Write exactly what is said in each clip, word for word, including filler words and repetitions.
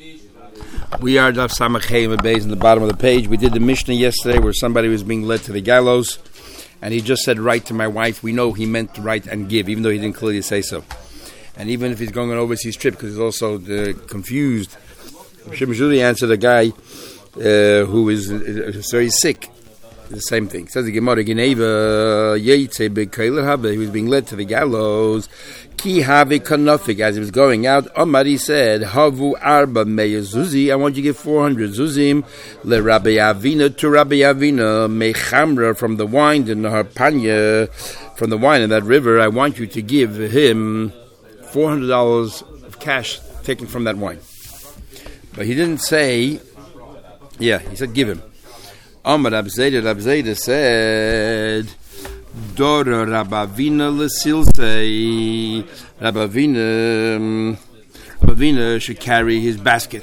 We are Daf Samachay and Beis in the bottom of the page. We did the Mishnah yesterday where somebody was being led to the gallows, and he just said, "Write to my wife." We know he meant to write and give, even though he didn't clearly say so. And even if he's going on an overseas trip, because he's also uh, confused, Shimshuli answered a guy uh, who is uh, very sick. The same thing. Says the Gemara, Geneva Yeitze Bekeiler Habe. He was being led to the gallows. Ki Have Kanofik. As he was going out, Omari said, Havu Arba Meya Zuzi. I want you to give four hundred Zuzim. Le Rabbi Avina to Rabbi Avina. Mechamra from the wine, the Naharpanya, from the wine in that river. I want you to give him four hundred dollars of cash taken from that wine. But he didn't say, yeah, he said, give him. Amar Rab Zayda, Rab Zayda said, Dora Rabavina Lesilsei. Rabavina, Rabavina should carry his basket.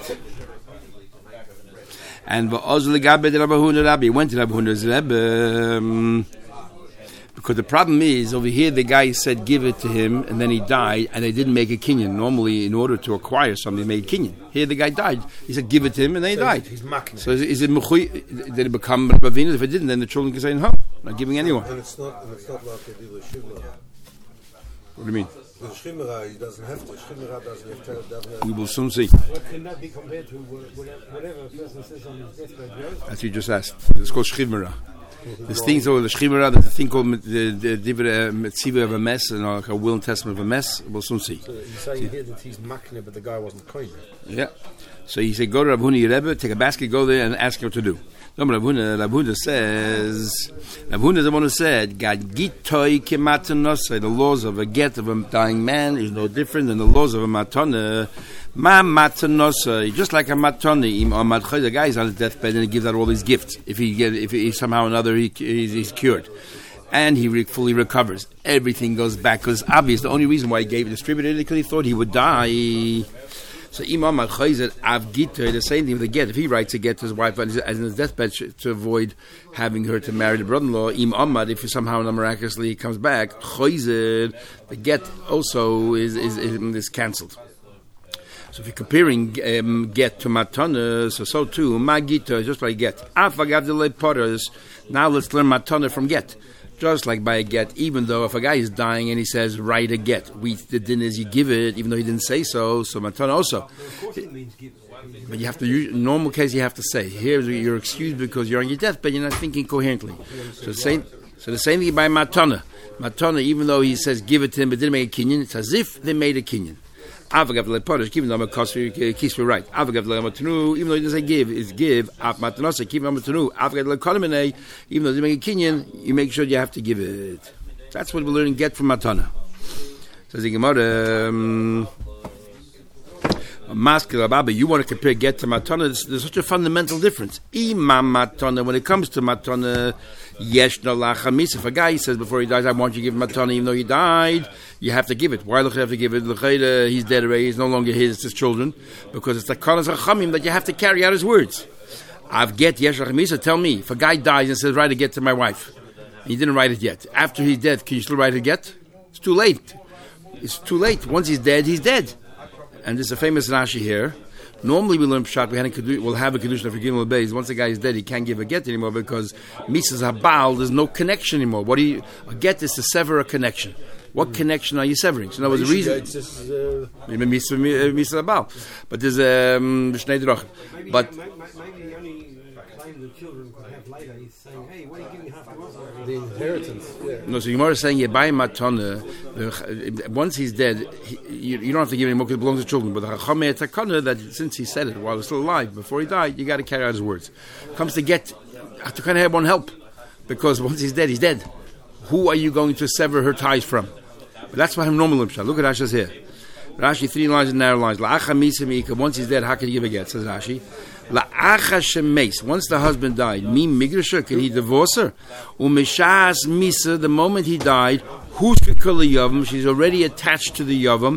And Va'oz Legabe de Rabahuna Rabbi went to Rabahuna's Rebbe. Because the problem is, over here the guy said give it to him, and then he died, and they didn't make a kinyan. Normally, in order to acquire something, they make a kinyan. Here the guy died. He said give it to him, and then he so died. He's macking. So is, is it mechui? Did it become Rabavina? If it didn't, then the children can say no, not giving anyone. And it's not, and it's not like a deal of shivra. What do you mean? The shimra, he doesn't have to. Shimra doesn't have to. Doesn't have to. We will soon see. What can that be compared to whatever a person says on his deathbed? As you just asked, it's called shimra. There's things over the Shchimera, there's a thing called the Divra Metziva of a mess, and like a will and testament of a mess. We'll soon see. So you say see. Here that he's makne, but the guy wasn't kind. Yeah. So he said, go to Rav Huna Rebbe, take a basket, go there, and ask him what to do. No, but Rav Huna, Rav Huna says, Rav Huna is the one who said, Gad gitoi kematanose, the laws of a get of a dying man is no different than the laws of a matana. Ma matanosa, just like a matoni, the guy is on his deathbed and he gives out all his gifts. If he get, if he, somehow or another he, he's, he's cured, and he re- fully recovers, everything goes back. Because it's obvious the only reason why he gave it distributed because he thought he would die. So Imam Al-Chayzat Avgita, the same thing with the get. If he writes a get to his wife as in his deathbed to avoid having her to marry the brother-in-law, Im Ahmad, if somehow miraculously he comes back, Chayzat, the get also is is, is, is cancelled. So if you're comparing um, get to matana, so so too, magita, just like get. Afagav delay potters. Now let's learn matana from get. Just like by a get, even though if a guy is dying and he says, write a get, we, the din is you give it, even though he didn't say so, so matana also. Of course it means give it. But you have to, in normal case, you have to say, here you're excused because you're on your deathbed, you're not thinking coherently. So the same, so the same thing by matana. Matana, even though he says give it to him, but didn't make a kinyan, it's as if they made a kinyan. Avagav le potters, keep them a kiss for right. Avagav le matanu, even though he doesn't say give, is give. Av matanosa, keep them matanu. Avagav le kolimene, even though they make a kinyan, you make sure you have to give it. That's what we're learning. Get from matana. Says the Gemara. Um, Maskil Abba, you want to compare get to matana? There's, there's such a fundamental difference. Imam matana, when it comes to matana, yesh no lachamis. If a guy says before he dies, I want you to give him matana, even though he died, you have to give it. Why do you have to give it? He's dead already. He's no longer his. It's his children, because it's the kalas hachamim that you have to carry out his words. I've get yesh lachamisa. Tell me, if a guy dies and says, write a get to my wife, and he didn't write it yet. After he's dead, can you still write a get? It's too late. It's too late. Once he's dead, he's dead. And there's a famous Rashi here. Normally we learn Pshat, we had a, we'll have a Kedusha for Gimel Beis. Once the guy is dead, he can't give a get anymore because Misas Habal, there's no connection anymore. What do you, a get is to sever a connection. What mm. connection are you severing? So, in other words, the reason. Maybe Misas Habal. But there's a um, Shnei Drachim. But. Maybe the only claim the children could have later is saying, hey, what are you giving half the money? The inheritance. Yeah. No, so Gemara is saying, you buy matana. Once he's dead, he, you, you don't have to give him more because it belongs to children. But the Chachamei Takana, that since he said it while he's still alive, before he died, you got to carry out his words. Comes to get, to kind of have one help. Because once he's dead, he's dead. Who are you going to sever her ties from? But that's why I'm normal. Look at Rashi's here. Rashi, three lines and narrow lines. Once he's dead, how can you give a get? Says Rashi. Once the husband died, mi migrasha, can he divorce her? Umeshas misa, the moment he died, who's kikula yavam? She's already attached to the yavam.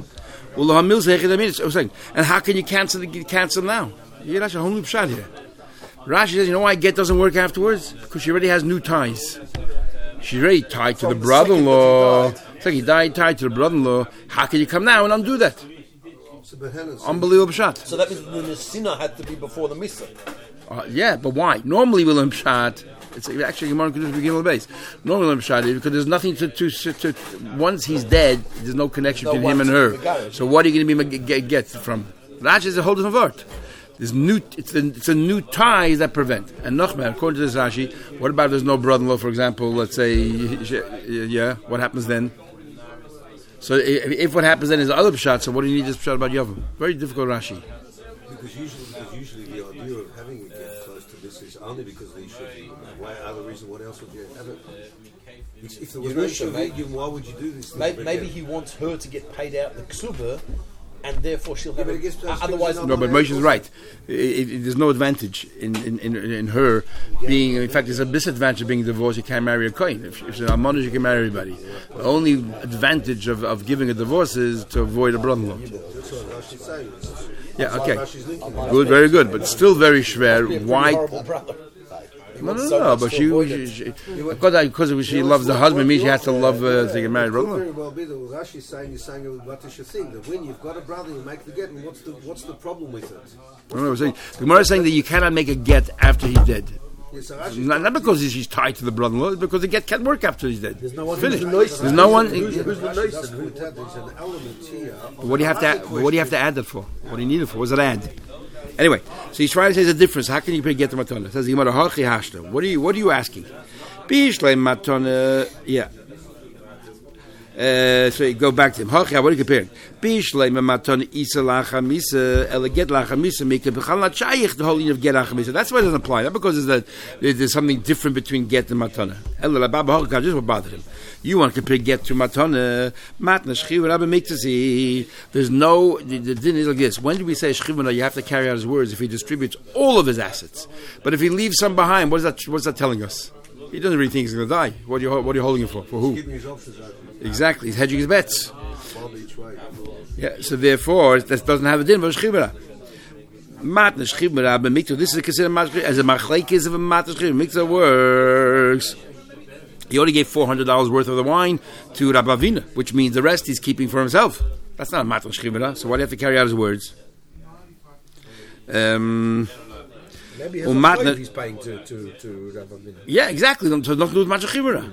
And how can you cancel the cancel now? Yeah, that's a whole new pshat here. Rashi says, you know why get doesn't work afterwards? Because she already has new ties. She's already tied to the brother-in-law. It's like he died tied to the brother-in-law. How can you come now and undo that? Unbelievable shot. So that means the Nesina had to be before the Misa. Uh, yeah, but why? Normally we'll learn Pshat. It's actually Gemara can begin with the base. Normally we'll learn Pshat because there's nothing to, to, to, to. Once he's dead, there's no connection no between him and her. So what are you going to be get, get from? Rashi is a whole different word. There's new. It's a, it's a new ties that prevent. And Nachman, according to this Rashi, what about if there's no brother-in-law? For example, let's say, yeah, what happens then? So if, if what happens then is the other Pshat, so what do you need this Pshat about Yavam? Very difficult Rashi. Because usually, because usually the idea of having a get close to this is only because the issue. Why other reason? What else would you have it? It's, if there was no issue, why would you do this? Maybe, maybe he wants her to get paid out the ksuba, and therefore she'll have. Yeah, it, uh, otherwise, no. But Moshe is right. It, it, it, there's no advantage in in, in, in her being. In fact, there's a disadvantage of being divorced. You can't marry a kohen. If, if she's an almana, you can marry everybody. The only advantage of, of giving a divorce is to avoid a brother-in-law. That's what Rashi's saying. Yeah, okay. Good, very good, but still very schwer. Why? No, no, no, but she, she, she because, because she loves the husband, means she has to love uh, to get married. It very well be that what Rashi's saying is saying what is your thing, that when you've got a brother, you make the get, and what's the, what's the problem with it? No, no, saying, the Gemara is saying that you cannot make a get after he's dead. Yes, so not, not because she's tied to the brother-in-law, it's because the get can't work after he's dead. There's no one. Finished. There's no one. Who's the But what do you have to? Add, what do you have to add that for? What do you need it for? What's it add? Anyway, so he's trying to say there's a difference. How can you get the matana? It says Gemara hachi hashta. What are you? What are you asking? Bishlei matana. Yeah. Uh, so you go back to him. Hachi, what are you comparing? Bishlei matana isa lachamisa eleget lachamisa make bechal not shayich the whole of get lachamisa. That's why it doesn't apply. Not because there's, that, there's something different between get and matana. Ela lababa hachi. Just what bothered him. You want to compare get to matana, matna shchiva rabbi miktasi. There's no the, the din is like this. When do we say shchivana? You have to carry out his words if he distributes all of his assets. But if he leaves some behind, what is that? What's that telling us? He doesn't really think he's going to die. What are you what are you holding him for? For who? Exactly, he's hedging his bets. Yeah, so therefore that doesn't have a din for shchivana. Matna shchiva rabbi miktasi. This is considered as a machlekes of a matna shchiva. Miktasi works. He only gave four hundred dollars worth of the wine to Rabbi Avina, which means the rest he's keeping for himself. That's not a matter of shchivara, so why do you have to carry out his words? Um, Maybe he has a slave he's paying to, to, to Rabbi Avina. Yeah, exactly. So nothing to do with matter of shchivara.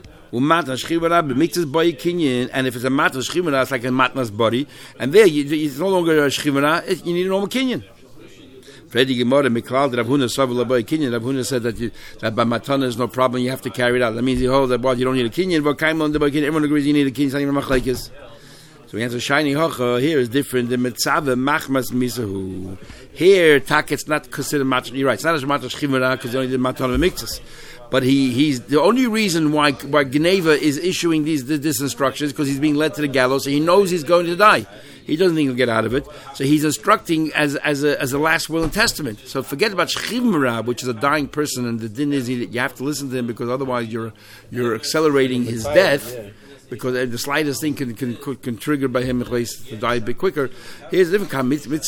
And if it's a matter of shchivara, it's like a matnas body. And there, you, it's no longer a shchivara, you need a normal kinyan. Fredi Gemara Miklal Rav Huna Savul Abai Kinyan. Rav Huna said that you, that by matana is no problem. You have to carry it out. That means you hold that well, you don't need a kinyan. But kaimon the kinyan. Everyone agrees you need a kinyan. It's not even machlekes. So we answer shiny hocha. Here is different. The mitzvah machmas misahu. Here tak it's not considered matana. You're right. It's not as matana shchivara because you only did matana mixes. But he, he's the only reason why why Geneva is issuing these this instructions because he's being led to the gallows. So he knows he's going to die. He doesn't think he'll get out of it. So he's instructing as as a as a last will and testament. So forget about shchivra, which is a dying person, and the din is that you have to listen to him because otherwise you're you're accelerating his death. Because the slightest thing can can, can trigger by him to die a bit quicker. Here's a different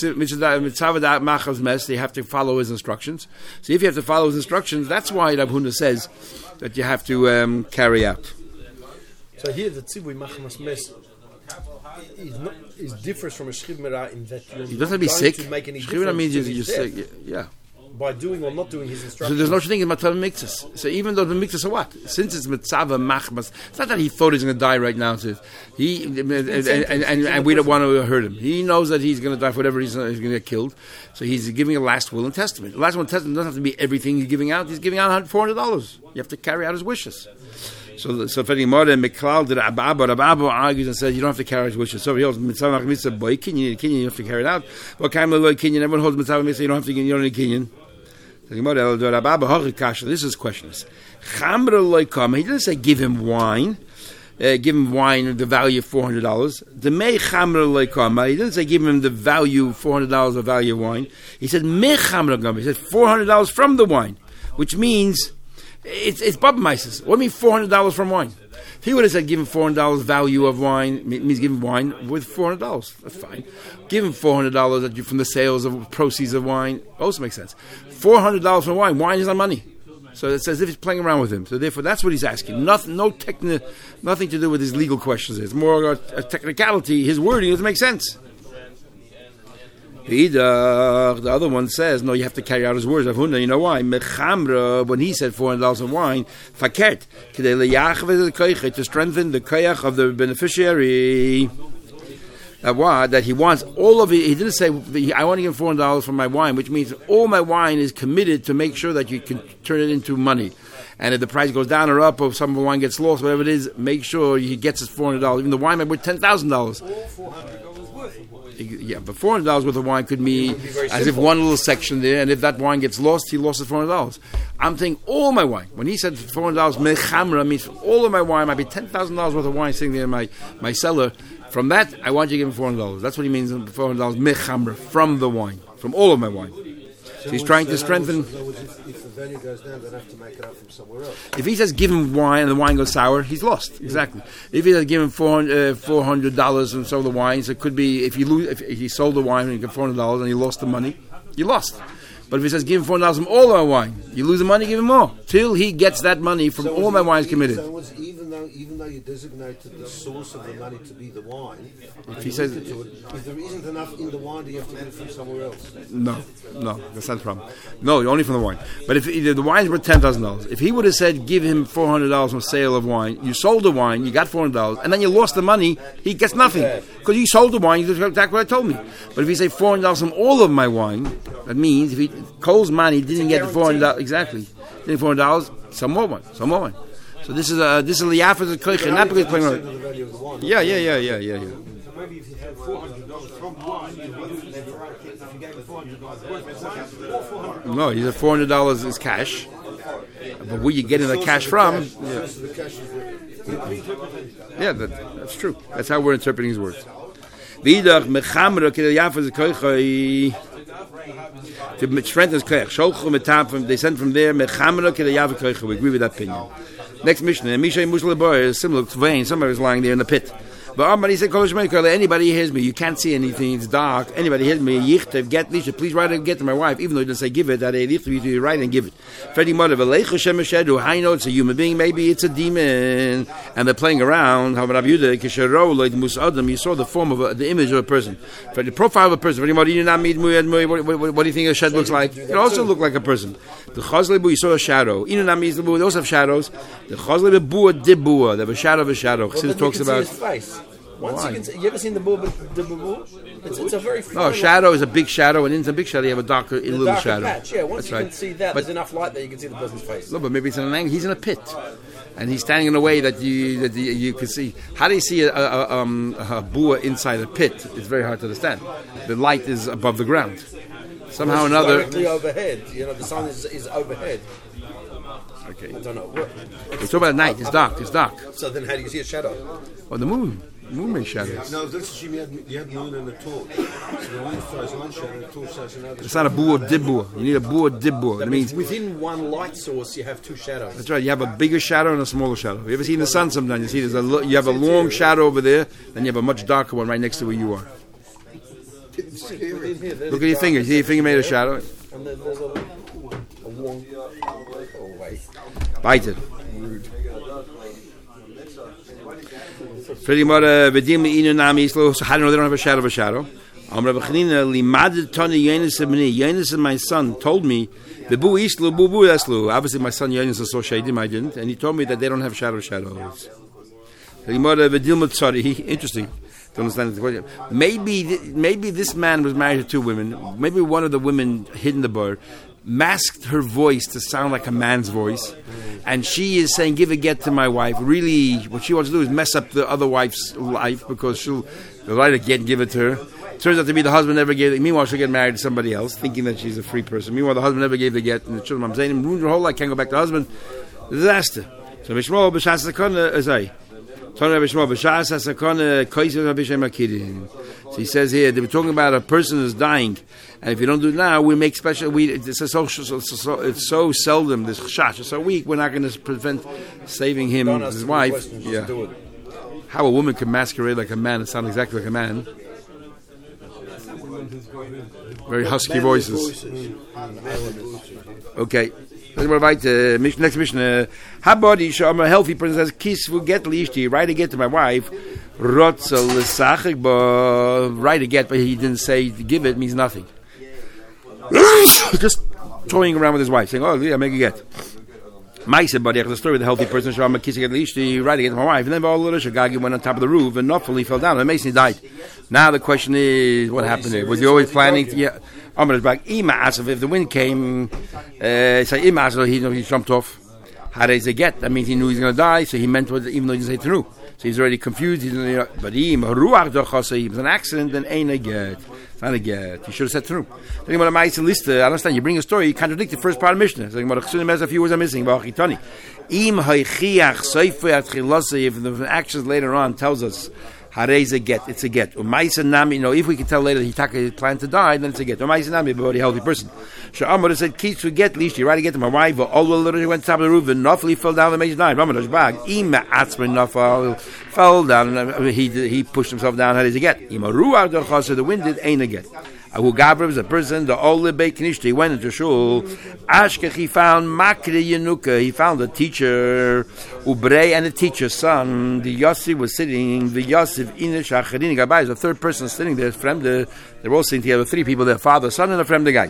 mess. They have to follow his instructions. So if you have to follow his instructions, that's why Rav Huna says that you have to um, carry out. So here the tzivui machmas mes is not is differs from a shchivra in that you're he doesn't have to be sick. Shchivra means you're, you're sick. Yeah. By doing or not doing his instructions. So there's no such thing in matzav mixes. So even though the mixes are what? Since it's mitzvah machmas, it's not that he thought he's going to die right now. So he and, and, and, and, and we don't want to hurt him. He knows that he's going to die for whatever reason. He's going to get killed. So he's giving a last will and testament. The last will and testament doesn't have to be everything he's giving out. He's giving out four hundred dollars. You have to carry out his wishes. So, so if any more than Miklal did Abba, Abba argues and says you don't have to carry his wishes. So he holds mitzvah mitzvah boy kinyan, you need a kinyan, you have to carry it out. But kaim lo kinyan, everyone holds mitzvah mitzvah, you don't have to, you don't need a kinyan. This is questions. He didn't say give him wine, uh, give him wine of the value of four hundred dollars. The me chamra loikama. He didn't say give him the value four hundred dollars of value of wine. He said me chamra gama. He said four hundred dollars from the wine, which means it's it's baba meises. What do you mean four hundred dollars from wine? If he would have said give him four hundred dollars value of wine, it means give him wine with four hundred dollars. That's fine. Give him four hundred dollars from the sales of proceeds of wine. Also makes sense. four hundred dollars from wine. Wine is not money. So it's as if he's playing around with him. So therefore, that's what he's asking. Nothing, no techni- nothing to do with his legal questions. It's more a, a technicality. His wording doesn't make sense. The other one says, no, you have to carry out his words. You know why? Mechamra, when he said four hundred dollars of wine, fakert, to strengthen the koyach of the beneficiary. That why? That he wants all of it. He didn't say, I want to give four hundred dollars for my wine, which means all my wine is committed to make sure that you can turn it into money. And if the price goes down or up, or some of the wine gets lost, whatever it is, make sure he gets his four hundred dollars. Even the wine might be worth ten thousand dollars. Yeah, but four hundred dollars worth of wine could be, be as simple. If one little section there, and if that wine gets lost, he lost his four hundred dollars. I'm saying all my wine. When he said four hundred dollars, mechamra means all of my wine might be ten thousand dollars worth of wine sitting there in my, my cellar. From that, I want you to give him four hundred dollars. That's what he means, four hundred dollars, mechamra, from the wine, from all of my wine. So he's trying to strengthen. If the value goes down, they have to make it up from somewhere else. If he says give him wine and the wine goes sour, he's lost. Exactly. If he says give him four hundred dollars and so the wine, so it could be if you lose, if he sold the wine and you get four hundred dollars and he lost the money, you lost. But if he says give him four hundred dollars from all of my wine, you lose the money, give him more till he gets that money from so all my wines committed. So was, even though even though you designated the source of the money to be the wine, if he says it, if there isn't enough in the wine, do you have to get it from somewhere else? No, no, that's not the problem. No, only from the wine. But if the wine's worth ten thousand dollars, if he would have said give him four hundred dollars from sale of wine, you sold the wine, you got four hundred dollars, and then you lost the money, he gets nothing because you sold the wine. You did exactly what I told me. But if you say four hundred dollars from all of my wine, that means if he Cole's money didn't get the four hundred dollars exactly, didn't get four hundred dollars, some more wine, some more wine. So this is a this is liafas of koich, not because playing around. Yeah, yeah, yeah, yeah, yeah, yeah. So maybe if you had four hundred dollars from wine, you wouldn't if you gave him four hundred dollars worth, no, he said four hundred dollars is cash, but where you getting the cash from? Yeah, yeah that, that's true. That's how we're interpreting his words. Vidach mechamra k'liafas of koich. To strengthen his koyach, they sent from there. We agree with that opinion. Next Mishnah, Misha Mushal is similar to vein. Somebody was lying there in the pit. But somebody said, anybody hears me, you can't see anything, it's dark. Anybody hears me, yichtav, get lisha, please write and get to my wife, even though he didn't say give it, that a yichtav, you write and give it. Freddy Mother, I know it's a human being, maybe it's a demon, and they're playing around. How about Abuda, you saw the form of a, the image of a person. For the profile of a person, what, what, what do you think a shed looks like? It also looks like a person. The chazlebu, you saw a shadow. They also have shadows. The chazlebu dibua, they have a shadow of a shadow. Well, talks about his face. Once you, can see, you ever seen the bull? The bull? It's, it's a very no. A shadow is a big shadow, and in the big shadow you have a darker, a little darker shadow. Patch, yeah, once That's you right. can see that, but there's enough light that you can see the person's face. No, but maybe it's in an angle. He's in a pit, and he's standing in a way that you that you, you can see. How do you see a, a, um, a bua inside a pit? It's very hard to understand. The light is above the ground. Somehow or another, directly overhead. You know, the sun is, is overhead. Okay. I don't know. What? We're talking about night. It's dark. It's dark. So then, how do you see a shadow? Oh, the moon. The moon makes shadows. No, let's assume you had, you had moon and a torch. So the moon throws one shadow and the torch throws another. It's not a bua dibua. You need a bua dibua. That means within one light source, you have two shadows. That's right. You have a bigger shadow and a smaller shadow. You ever seen the sun sometimes? You see there's a lo- you have a long shadow over there, then you have a much darker one right next to where you are. Look at your finger. See your finger made a shadow. And then there's a, a long. Oh wait. Bite it. Pretty much, v'dim inu nami islo. So how do you know they don't have a shadow of a shadow? Amar b'chanina limaded tani Yonis ibni. Yonis, my son, told me the bu islu bu bu eslu. Obviously, my son Yonis is so shadim. I didn't, and he told me that they don't have shadow shadows. Pretty much, v'dim tzari. Interesting. To understand the question. Maybe, maybe this man was married to two women. Maybe one of the women hid in the bar, masked her voice to sound like a man's voice, and she is saying, give a get to my wife. Really, what she wants to do is mess up the other wife's life, because she'll write a get and give it to her. Turns out to be the husband never gave it. Meanwhile, she'll get married to somebody else, thinking that she's a free person. Meanwhile, the husband never gave the get, and the children, I'm saying, ruined her whole life, can't go back to the husband. Disaster. So, Bishmo, B'shas Sakona, Azai. So he says here, they were talking about a person who's dying, and if you don't do it now, we make special. We it's so, so, so it's so seldom, this chash is so weak. We're not going to prevent saving him, his wife. Yeah. How a woman can masquerade like a man and sound exactly like a man. Very husky voices. Okay. Next mission. How body show I'm a healthy person says kiss will get leishti, right to get to my wife. Rotza l'sachik, but write a get, but he didn't say to give it means nothing. Just toying around with his wife, saying, "Oh, yeah, make a get." Ma'aseh, but the story with the healthy person, Shama kissing at least, he right against my wife, and then all the Shagagi went on top of the roof, and Nofel, he fell down, and Mason died. Now the question is, what happened there? Was he always planning to, yeah, Amr is back, Ima Asaf, if the wind came, uh, say Ima Asaf, he, he jumped off. How does he get? That means he knew he was going to die, so he meant what, even though he didn't say Tanu. So he's already confused, he didn't, you know, but he, Ruach Dochasa, he was an accident, then ain't a get. It's not a get. He should have said Tanu. Talking about a Ma'aseh list, I understand, you bring a story, you contradict the first part of Mishnah. Talking about a Chsunim as a few words are missing, about Chitani. Im Haichiach Soife at Chilose, if the actions later on tells us, Harez a get, it's a get. Umaisa Nami, you know, if we can tell later that he taka planned to die, then it's a get. Umaisa Nami, but a healthy person. Sha'amar said, Keith to get, least, you right to get to my wife, but all the little went to top of the roof, and Nofli fell down, the Mason died. Ramadosh Bag, Ima Atzman Nofal fell down, and he he pushed himself down, Harez a get. Ima Ruach Dochasa, the wind did, ain't a get. Abu Gabra was a person, the Ole Beiknishti, he went into shul. Ashkech, he found Makri Yenuka, he found a teacher, Ubrei, and a teacher's son. The Yossi was sitting, the Yosef Inish Acharini Gabai is the third person sitting there, Fremde, they're all sitting together, three people, their father, son, and a Fremde guy.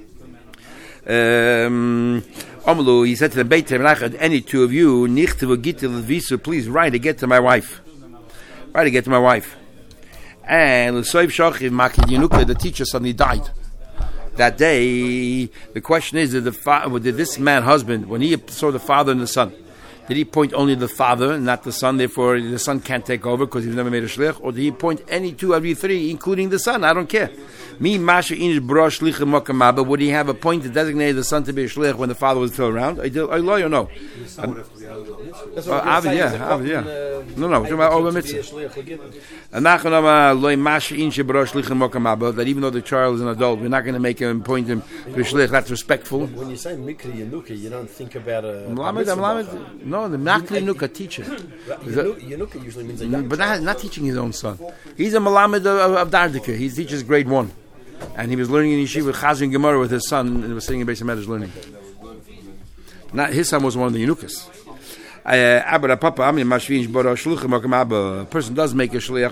Um, Omlu, he said to the Beit Temrachad, any two of you, Nichte V'gitil Visu, please write to get to my wife. Write to get to my wife. And the teacher suddenly died. That day, the question is, did, the fa- did this man, husband, when he saw the father and the son, did he point only the father and not the son, therefore the son can't take over because he's never made a shlich? Or did he point any two of you three, including the son? I don't care. Me, Masha, Inish, Bro, Shlich, Mokamaba, would he have a point to designate the son to be a shlich when the father was still around? I do, I lie or no? Um, That's uh, what Avid, yeah, Avid, yeah. No, no, we're talking about over mitzvah. That even though the child is an adult, we're not going to make him point him to shlich. That's respectful. When you say Mikri Yenuka, you don't think about a. Mlamed, no, the Makri Yenuka teacher. Yenuka usually means a young but not, not teaching his own son. He's a Mlamed of, of Dardika. He teaches grade one. And he was learning in Yeshiva Chazin Gemara with his son, and he was sitting in Beis HaMedrash learning. Not, his son was one of the Yenukas. A person does make a shliach.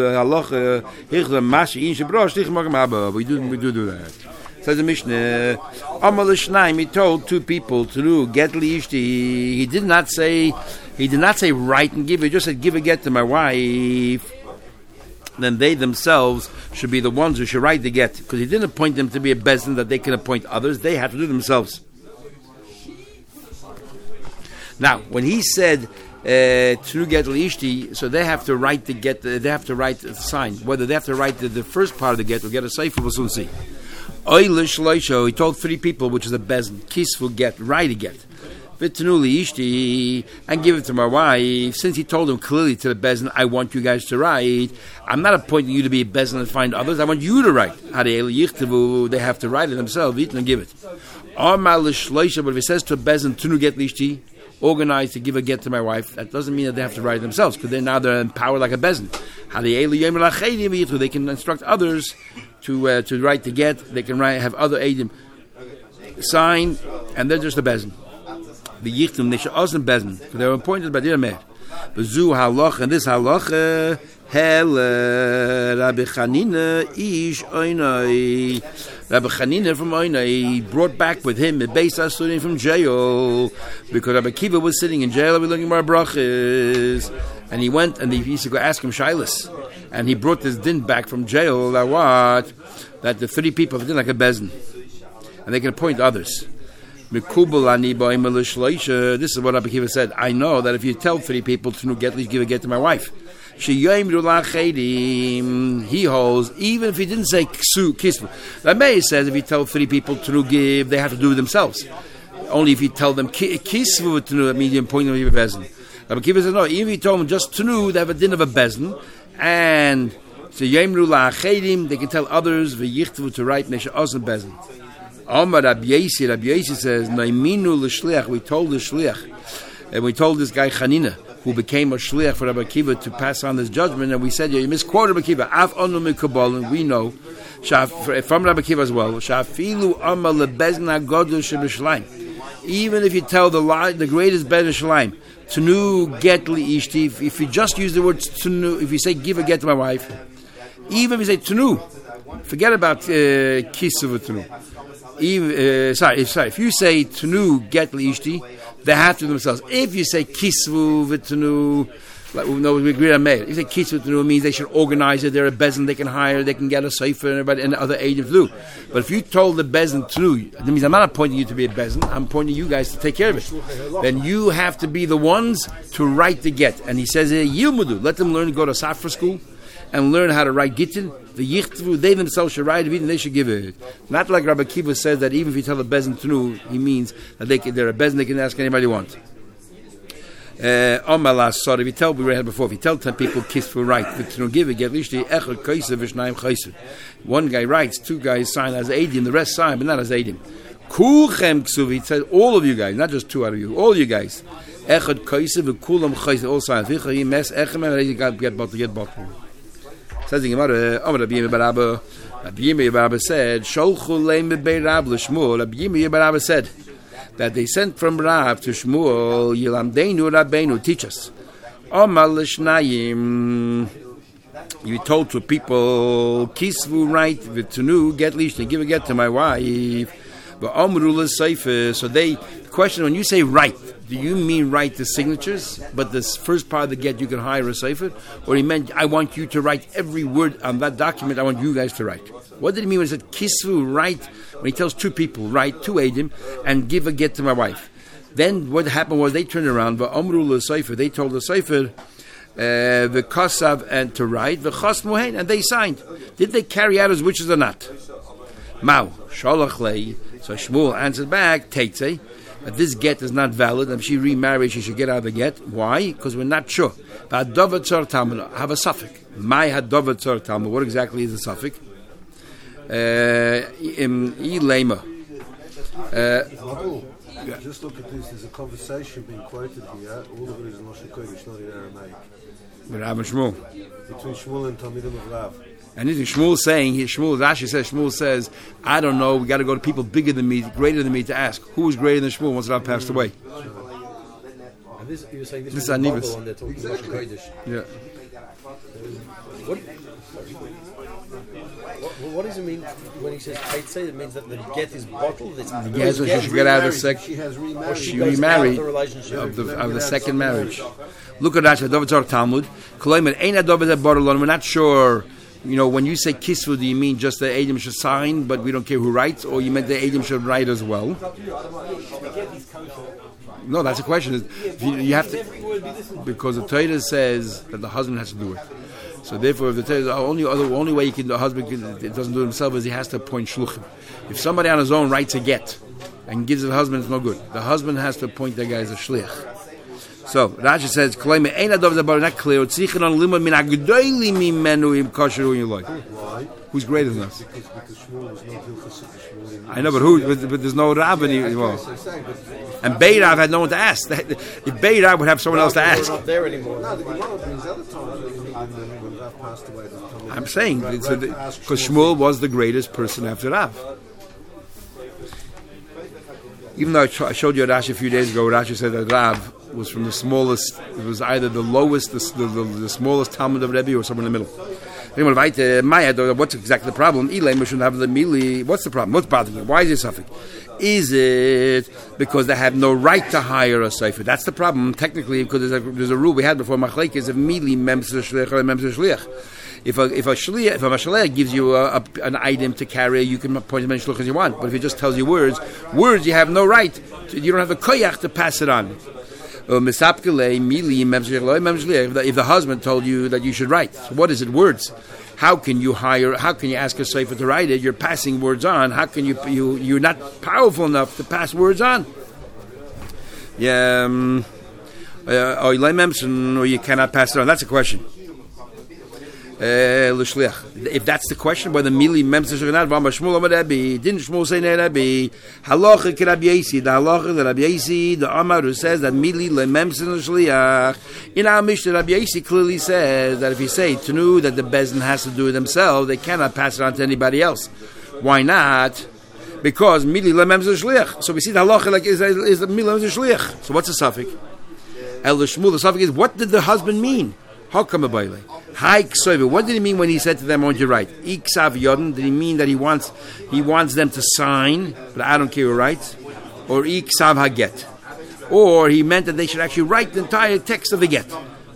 We do, we do do that. Says the Mishnah, he told two people to do get liishti. He did not say, he did not say write and give. He just said give a get to my wife. Then they themselves should be the ones who should write the get, because he didn't appoint them to be a bezin that they can appoint others. They have to do themselves. Now, when he said "Tru get liishti," so they have to write the get. They have to write the sign. Whether they have to write the, the first part of the get or get a sefer, we'll soon see. Oilish loisho. He told three people, which is a bezin, kisfu get, write a get, v'tnu liishti, and give it to my wife. Since he told them clearly to the bezin, I want you guys to write. I'm not appointing you to be a bezin and find others. I want you to write. They have to write it themselves. Eat and give it. But if it says to a bezin, tnu get liishti, organized to give a get to my wife, that doesn't mean that they have to write it themselves, because they're now they're empowered like a bezin. They can instruct others to uh, to write the get. They can write, have other aidim sign, and they're just a bezin. The yichtum they should also bezin, because they were appointed by the Meir. The zu halach, and this halach hel Rabbi Chanina ish oinai. Rabbi Chanina from Oinai brought back with him a Beis Asurim from jail, because Rabbi Kiva was sitting in jail. We're looking more brachas, and he went and he used to go ask him shilas, and he brought this din back from jail. That what? That the three people did like a bezin, and they can appoint others. This is what Rabbi Kiva said. I know that if you tell three people to get, please give a get to my wife. He holds, even if he didn't say kisvu. Rameh says if you tell three people to give, they have to do it themselves. Only if you tell them kisvu to that means you're appointing them to be a bezin. Rabbi Kiva says no. Even if you told them just to they have a din of a bezin, and so yemru la'achedim, they can tell others v'yichtvu to write nesha osen bezin. Omar Rabbi Yesi, Rabbi Yesi says naiminu l'shliach. We told the shliach, and we told this guy Chanina, who became a shliach for Rabbi Kiva to pass on this judgment, and we said, yeah, you misquoted Rabbi Kiva. Af onu mikabalin, we know, from Rabbi Kiva as well. Shafilu amma lebezna godu shebishleim. Even if you tell the lie, the greatest bezin shleim Tenu get li ishti. If, if you just use the word tenu, if you say give a get to my wife, even if you say tenu, forget about uh, kisu tenu. Even, uh, sorry, if, sorry, if you say tenu get li ishti, they have to do themselves. If you say kisvu v'tenu, like we know we agree on Meir. If they kisvu v'tenu, means they should organize it. They're a bezin, they can hire, they can get a sefer and everybody and other agents do. But if you told the bezin tenu, that means I'm not appointing you to be a bezin. I'm appointing you guys to take care of it. Then you have to be the ones to write the get. And he says, Yilmudu, let them learn to go to Safra school and learn how to write gittin. The yichtvu, they themselves should write it, and they should give it. Not like Rabbi Kiva says that even if you tell a bezin tenu, he means that they can, they're a bezin, they can ask anybody they want. Uh, sorry, if you tell, we read before, if you tell ten people kiss for right, tenu give it, get lishti echad kaiser v'shnayim chayser. One guy writes, two guys sign as eidim, the rest sign, but not as eidim. Kulchem ksuvi, it says all of you guys, not just two out of you, all you guys. Echad kaiser v'kulam chayser, all signs. V'chayim mes echem, and they get bottle, get bottle. Says the Gemara, Amar Rabbi Yirmiyah bar Abba, Rabbi Yirmiyah bar Abba said, Sholchu leim b'bei Rab l'Shmuel. Rabbi Yirmiyah bar Abba said that they sent from Rav to Shmuel, Yilamdeinu Rabbeinu, teach us. Amar l'shnayim, you told to people, Kisvu right, v'tunu, get leash, and give a get to my wife. But Amru l'seifer, so they, the question, when you say right, do you mean write the signatures, but this first part of the get you can hire a sefer? Or he meant, I want you to write every word on that document, I want you guys to write. What did he mean when he said, Kisvu, write, when he tells two people, write, two Eidim, and give a get to my wife? Then what happened was they turned around, V'amru l'seifer, they told the sefer, the kosav, and to write, the chos muhen, and they signed. Did they carry out his wishes or not? Mau, sholach lei. So Shmuel answered back, Teitze, that this get is not valid, and if she remarries, she should get out of the get. Why? Because we're not sure. But Hadova Tzor Talmud, have a suffix. My Hadova Tzor Talmud, what exactly is the suffix? In Ilema. Just look at this, there's a conversation being quoted here, all of it is in Lashon Kodesh, not in Aramaic. Rav and Shmuel. Between Shmuel and Talmidim of Rav. And Shmuel saying, Shmuel, Rashi says, Shmuel says, I don't know, we got to go to people bigger than me, greater than me to ask, who is greater than Shmuel once Rav passed away? And this, you're saying this, this is is Anivas. One they're talking about Kodesh. Yeah. What, what, what does it mean when he says Teitze? It means that the get is bottled? It's the get, so she should get out of the second. She has remarried. She remarried of the, of the, of the second marriage. Look at that, Hadova Tzor Talmud. We're not sure. You know, when you say kisvu, do you mean just the Adam should sign, but we don't care who writes, or you meant the Adam should write as well? No, that's a question. You, you have to, because the Torah says that the husband has to do it. So therefore, if the Torah, the only other only way you can the husband can, it doesn't do it himself is he has to appoint shluchim. If somebody on his own writes a get and gives it to the husband, it's no good. The husband has to appoint that guy as a shliach. So Rashi says, "Why? Who's greater than us? Because, because Shmuel was not Hilchos. I know, but who? But, but there's no Rav anymore. And Beirav had no one to ask. If Beirav would have someone else to ask. Not there anymore. No, the Gemara brings other times when Rav passed away. I'm saying because Shmuel was the greatest person after Rav. Even though I showed you Rashi a few days ago, Rashi said that Rav was from the smallest. It was either the lowest, the, the, the, the smallest Talmud of Rebbe, or somewhere in the middle. What's exactly the problem? What's the problem? What's bothering you? Why is it suffering? Is it because they have no right to hire a sefer? That's the problem. Technically, because there's a, there's a rule we had before Machlek is of mili mems shliach or mems shliach. If a if a shliach if a shliach gives you a, a, an item to carry, you can point as many shluchas as you want. But if he just tells you words, words you have no right. To, you don't have the koyach to pass it on. If the husband told you that you should write, so what is it? Words. How can you hire? How can you ask a sefer to write it? You're passing words on. How can you? You you're not powerful enough to pass words on. Yeah, um, uh, or you cannot pass it on. That's a question. Uh, if that's the question, whether mili mems not Shmuel Rabbi didn't Shmuel say Rabbi halacha ki Rabbi Yosi the halacha the Rabbi Yosi the Amar who says that mili lemems shliach in our Mishnah Rabbi Yosi clearly says that if you say tenu that the bezin has to do it themselves, they cannot pass it on to anybody else. Why not? Because mili lemems shliach. So we see the halacha like is is the mili lemems shliach. So what's the suffix? El Shmuel, the suffix is, what did the husband mean? How come about it? Hi Ksoiva. What did he mean when he said to them, I want you to write? Iksav Yodin, did he mean that he wants he wants them to sign, but I don't care who writes? Or Iksav Haget? Or he meant that they should actually write the entire text of the get.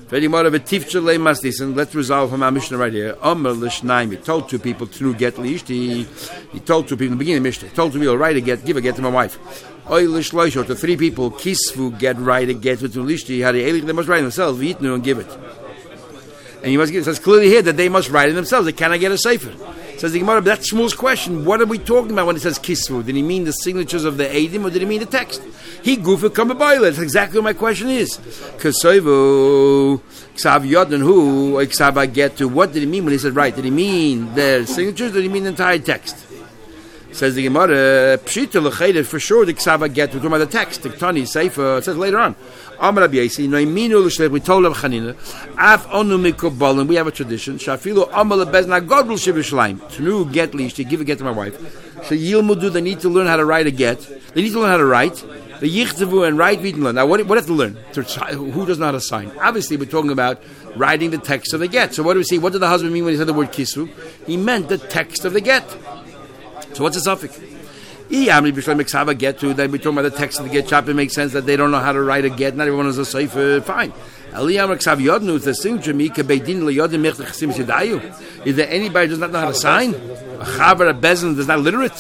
Let's resolve from our Mishnah right here. He told two people to get lishti. He told two people in the beginning of the Mishnah. He told two people, write a get, give a get to my wife. To three people, kisvu, get, write a get to lishti. They must write themselves, and give it. And he must give it. It says clearly here that they must write it themselves. They cannot get a sefer. Says the Gemara, that's Shmuel's question. What are we talking about when it says kisvu? Did he mean the signatures of the eidim or did he mean the text? He goofa come about. That's exactly what my question is. Kasoivu ksav yodin who ksav I get to. What did he mean when he said right? Did he mean their signatures or did he mean the entire text? Says the Gemara, pshita l'chayder for sure the ksav I get to. We're talking about the text. The Tani sefer. It says later on. Amar Rabbi Yasi, noiminu l'shlech. We told Rabbi Chanina, af onu mikobalim. We have a tradition. Shafilu amal lebezna godel shivishleim. To get leash to give a get to my wife. So yilmudu. They need to learn how to write a get. They need to learn how to write. The yichtavu and write, read and learn. Now, what, what have to learn? To, who doesn't know how to sign? Obviously, we're talking about writing the text of the get. So, what do we see? What did the husband mean when he said the word kisu? He meant the text of the get. So, what's the suffix? Get to, then we're talking about the text of the get. Chop, it makes sense that they don't know how to write a get. Not everyone is a sefer. Fine. Is there anybody who does not know how to sign? A chaver, a bezin, is not literate?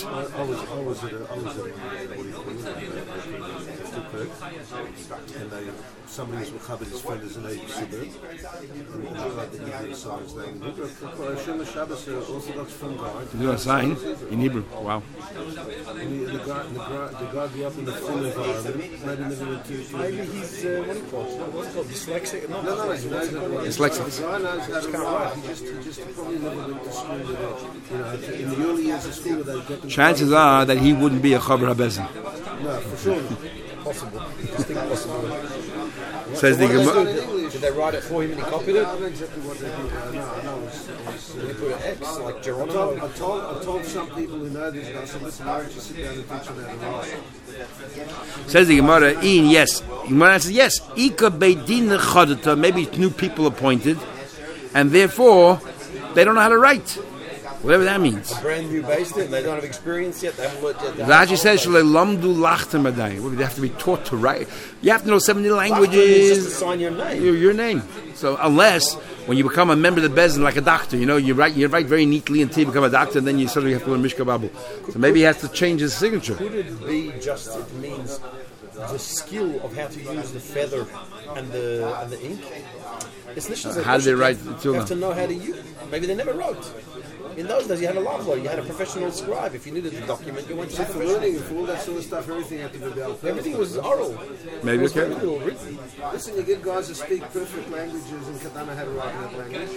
Somebody's Mechaber his friend is an Eid Sibir, and the like the Hebrew signs name. Hashem Shabbos Orthodox film guy. You do a sign in Hebrew. Wow. And the, the guy, the guy, the guy grew up in the film environment. Maybe never to. Maybe he's uh, what do you call it? What's it called? Dyslexic? No, no, no. He knows dyslexic. The guy knows how to write. He just, he just probably never went to school with it. You know, in the early years of school, they got them. Chances are that he wouldn't be a Chaver HaBezin. No, for sure. Possible. Distinct possibility. Says the Gemara. Did they write it for him and he copied it? I don't know exactly what they did. I know, I know. Did he put an X like Geronimo? I told, I told, I told some people who know this, and I said, listen, why don't you sit down and teach them how to write? Says the Gemara, in yes. The Gemara answers yes. Ika beidin chodata. Maybe it's new people appointed, and therefore they don't know how to write. Whatever that means. A brand new based in, they don't have experience yet, they haven't learned yet. Rashi says, "Lamdu lachten madai." They have to be taught to write. You have to know seventy languages. Just to sign your name. Your, your name. So unless when you become a member of the Bezin, like a doctor, you know, you write you write very neatly until you become a doctor, and then you suddenly have to learn Mishka Babu. So maybe he has to change his signature. Could it be just it means the skill of how to use the feather and the and the ink? It's uh, how do they write? You have to know how to use. Maybe they never wrote. In those days, you had a law, you had a professional scribe. If you needed to document, you went to the for learning, for all that sort of stuff, everything had to be about. Everything was oral. Maybe it was okay. very written. Listen, you get guys that speak perfect languages and don't know how to write in that language.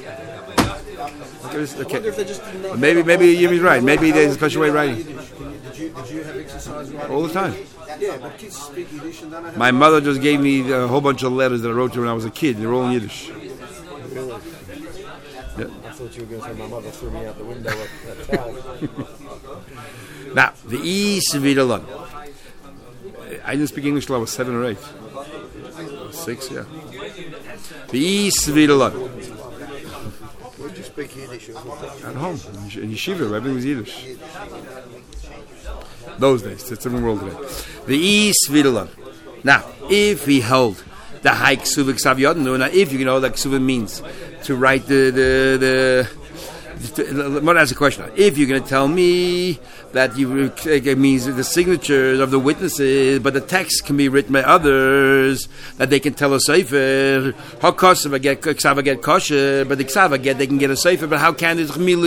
Okay. I wonder if they just didn't know. Maybe, maybe you're right. Maybe there's a special way of writing. Did you, did you have exercise writing? All the time. Yeah, but kids speak Yiddish and don't know how. My mother just gave me a whole bunch of letters that I wrote to her when I was a kid. They're all in Yiddish. Really? Yeah. I thought you were going to say my mother threw me out the window at that towel. Now, the E Sevidalon. I didn't speak English till I was seven or eight. Six, yeah. The E Sevidalon. Where did you speak Yiddish? At home, in yeshiva, everything was Yiddish. Those days, it's a different world today. The E Sevidalon. Now, if we hold the high ksuva ksav yodnu, now if you know that ksuva means to write the the the. What ask a question? If you're going to tell me that you it means the signatures of the witnesses, but the text can be written by others, that they can tell a sefer. How ksav get ksav get kosher, but the ksav get they can get a sefer. But how can it? What are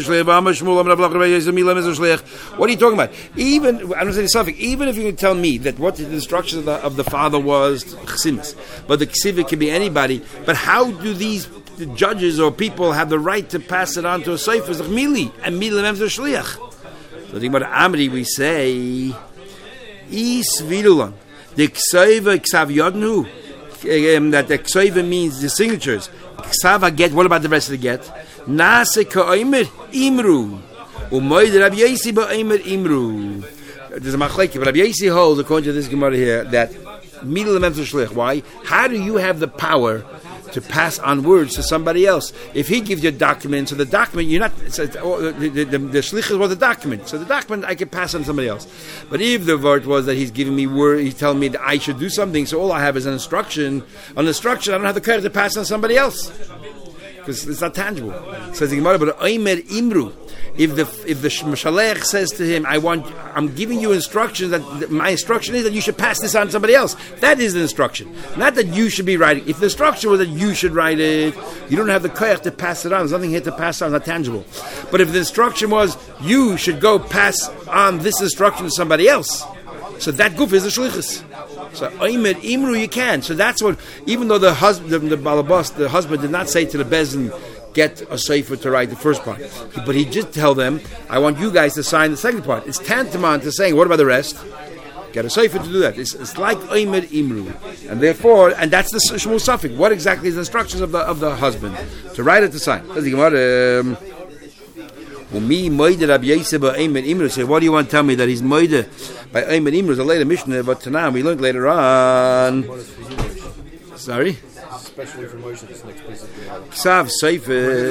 you talking about? Even I don't say the suffix. Even if you can tell me that what the instructions of the, of the father was chsimis, but the ksiva can be anybody. But how do these the judges or people have the right to pass it on to a sefer? Mili and mili mem's a shliach. So the about Amri we say is vidulon the kseva ksav yodnu that the kseva means the signatures. Ksava get. What about the rest of the get? Nase ka'omer imru umoid Rabbi Yasi ba'omer imru. There's a machlekes, but Rabbi Yasi holds according to this Gemara here that Why? How do you have the power to pass on words to somebody else? If he gives you a document, so the document, you're not, so the, the, the, the shlichus was the document. So the document I can pass on to somebody else. But if the word was that he's giving me word, he's telling me that I should do something, so all I have is an instruction. An instruction, I don't have the credit to pass on to somebody else. Because it's not tangible. Says the Gemara, but Omer Imru. If the if the Shalech says to him, I want, I'm giving you instructions, that my instruction is that you should pass this on to somebody else. That is the instruction. Not that you should be writing. If the instruction was that you should write it, you don't have the koyach to pass it on. There's nothing here to pass on, it's not tangible. But if the instruction was, you should go pass on this instruction to somebody else, so that guf is the shlichus. So Omer Imru, you can. So that's what, even though the husband, the, the balabas, the husband did not say to the bezin, get a sefer to write the first part, but he did tell them, I want you guys to sign the second part. It's tantamount to saying, what about the rest? Get a sefer to do that. It's, it's like Omer Imru, and therefore, and that's the Shmuel Safik. What exactly is the instructions of the of the husband to write it to sign? That's the Gemara. Um, me moide Rabbi Yosef by Omer Imru. Say, what do you want to tell me that he's moide by Omer Imru? It's a later Mishnah, but Tanam we learned later on. Sorry. Special information. This next piece of the Ksav Sefer.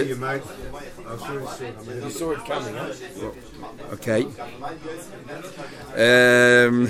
You saw it coming, huh? Okay. Um,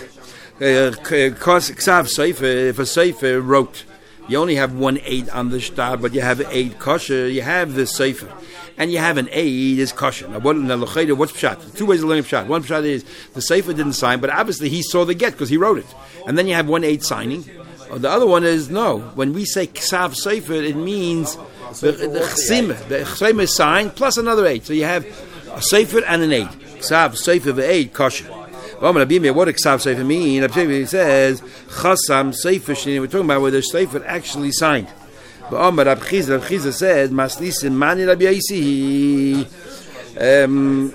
Ksav Sefer. If a Sefer wrote, you only have one aid on the shtar, but you have aid kosher. You have the Sefer, and you have an aid is kosher. Now, what, now what's pshat? Two ways of learning pshat. One pshat is the Sefer didn't sign, but obviously he saw the get because he wrote it, and then you have one aid signing. The other one is no. When we say ksav sefer, it means the chsima. The chsima is signed plus another aid. So you have a sefer and an aid. Ksav sefer ve'aid kosher. What does ksav sefer mean? It says chasam sefer. We're talking about whether sefer actually signed. But Omar Rab Chizah, Rab Chizah said maslisin mani Rabbi Yosi. Um.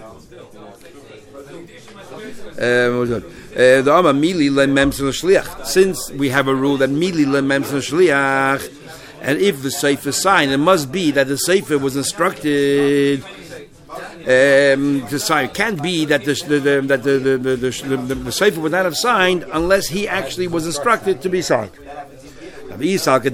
Um. Uh, the Amma Mili le Memson Shliach. Since we have a rule that Mili le Memson Shliach, and if the Sefer signed, it must be that the Sefer was instructed um, to sign. It can't be that the the, the, that the, the, the, the, the, the Sefer would not have signed unless he actually was instructed to be signed. In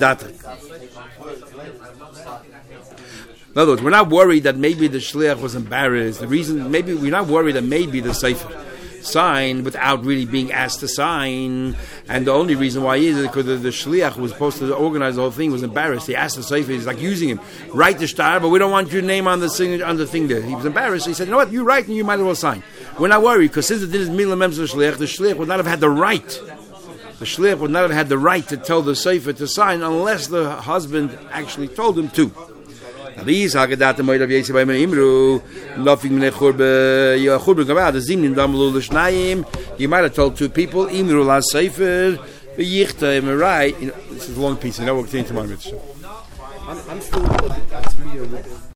other words, we're not worried that maybe the Shliach was embarrassed. The reason, maybe we're not worried that maybe the Sefer sign without really being asked to sign, and the only reason why is because the, the shliach was supposed to organize the whole thing was embarrassed. He asked the sefer, he's like using him, write the shtar, but we don't want your name on the thing, on the thing there. He was embarrassed. He said, you know what, you write and you might as well sign. We're not worried because since it is milah mems of shliach, the shliach would not have had the right. The shliach would not have had the right to tell the sefer to sign unless the husband actually told him to. These Haggadah Moed of Yosef by Imru, nothing in Churbe, you Churbe about the Zimnim Damlu L'Shnayim. You might have told two people, Imru La Sefer, Yichta, am I right? This is a long piece, and I will continue tomorrow. I'm, I'm still.